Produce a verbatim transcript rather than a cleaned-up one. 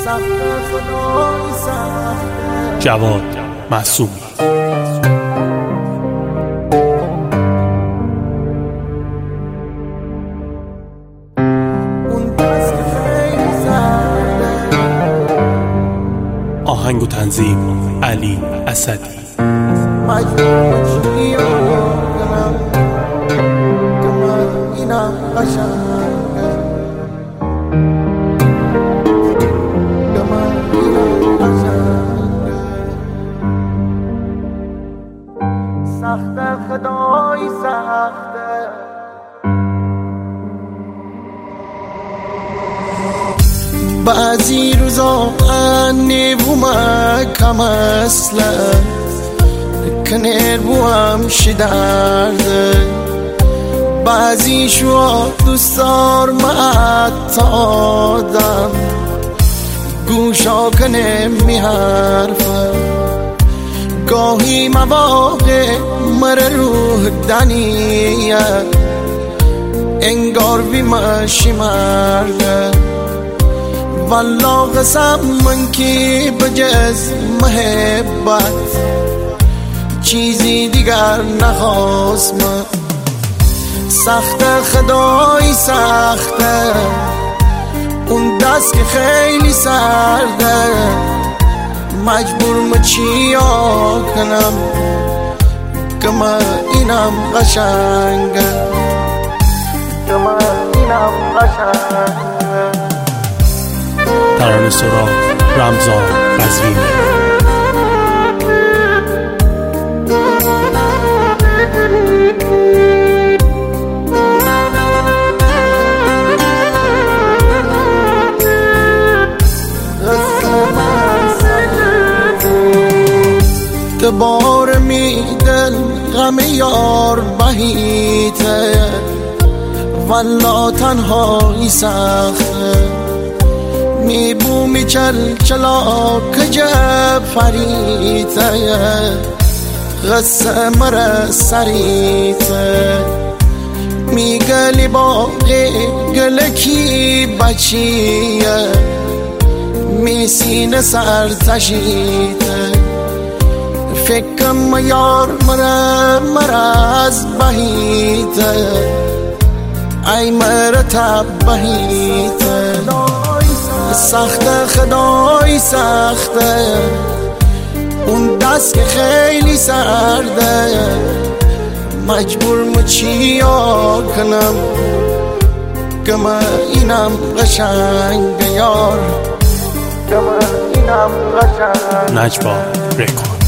جواد معصومی. آهنگ و تنظیم علی اسدی. سخته خدای سخته بعضی روزا نیومه کم اصلا کنر بوام شدرده بعضی شوا دوستار معت آدم گوشا کنه می حرفه گاهی مواقع مر روح دنیه انگار بیمشی مرده والله قسم من کی بجز محبت چیزی دیگر نخواست من سخته خدای سخته اون دست که خیلی سرده مجبور مچیا کنم که من اینم قشنگه که من اینم قشنگه. ترانه سراغ رمضان قزوینی. دبار می دل غم یار بهیته والله تنهایی سخته می بو می چل چلا کجا فریته غصه مره سریته می گلی باقی گلکی بچیه می سینه سر تشیته فکرم یار مره مرز بهیته ای مره تب بهیته سخته خدای سخته اون دست که خیلی سرده مجبور مچیا کنم که من اینم قشنگ یار که من اینم قشنگ. نجوا رکورد.